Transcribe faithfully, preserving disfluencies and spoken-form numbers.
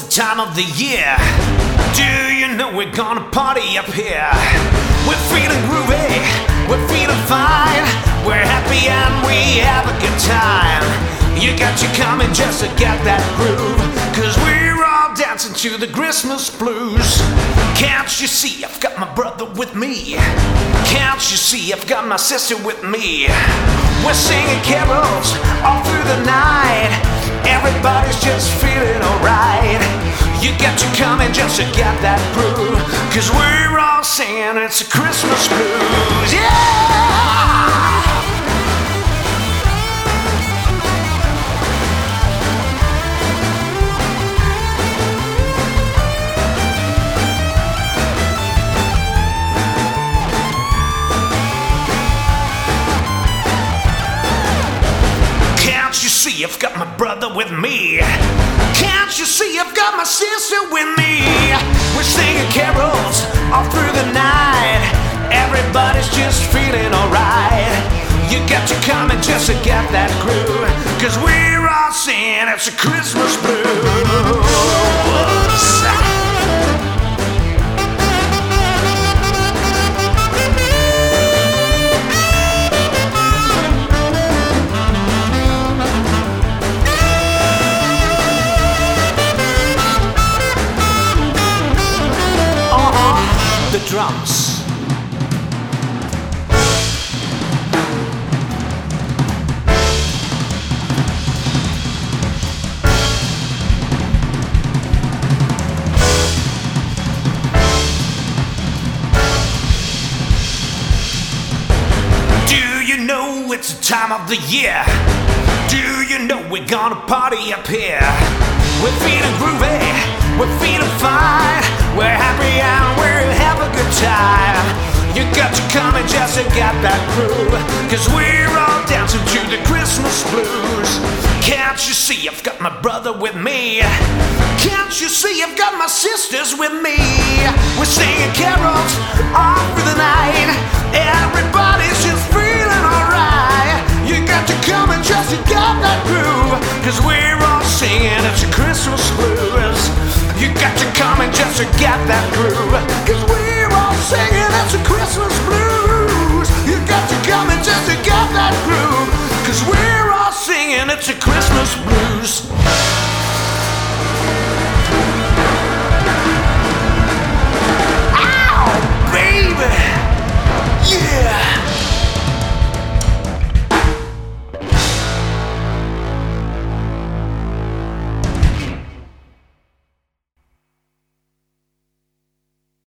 time of the year. Do you know we're gonna party up here? We're feeling groovy, we're feeling fine. We're happy and we have a good time. You got you coming just to get that groove, 'cause we're all dancing to the Christmas blues. Can't you see I've got my brother with me? Can't you see I've got my sister with me? We're singing carols all through the night. Everybody's just feeling alright. You got you coming just to get that groove, 'cause we're all singing it's a Christmas blues. Yeah! Can't you see I've got my brother with me? Can't you see I've got my sister with me? We're singing carols all through the night. Everybody's just feeling alright. You got to come and just to get that groove, 'cause we're all singing it's a Christmas blues. The drums. Do you know it's the time of the year? Do you know we're gonna party up here? We're feeling groovy, we're feeling fine. We're happy and we'll have a good time. You got to come and just to get that groove, 'cause we're all dancing to the Christmas blues. Can't you see I've got my brother with me? Can't you see I've got my sisters with me? We're singing carols all through the night. Everybody's just feeling alright. You got to come and just to get that groove, 'cause we're all singing it's a Christmas blues. You got to come and just to get that groove, 'cause we're all singing it's a Christmas blues. You got to come and just to get that groove, 'cause we're all singing it's a Christmas blues.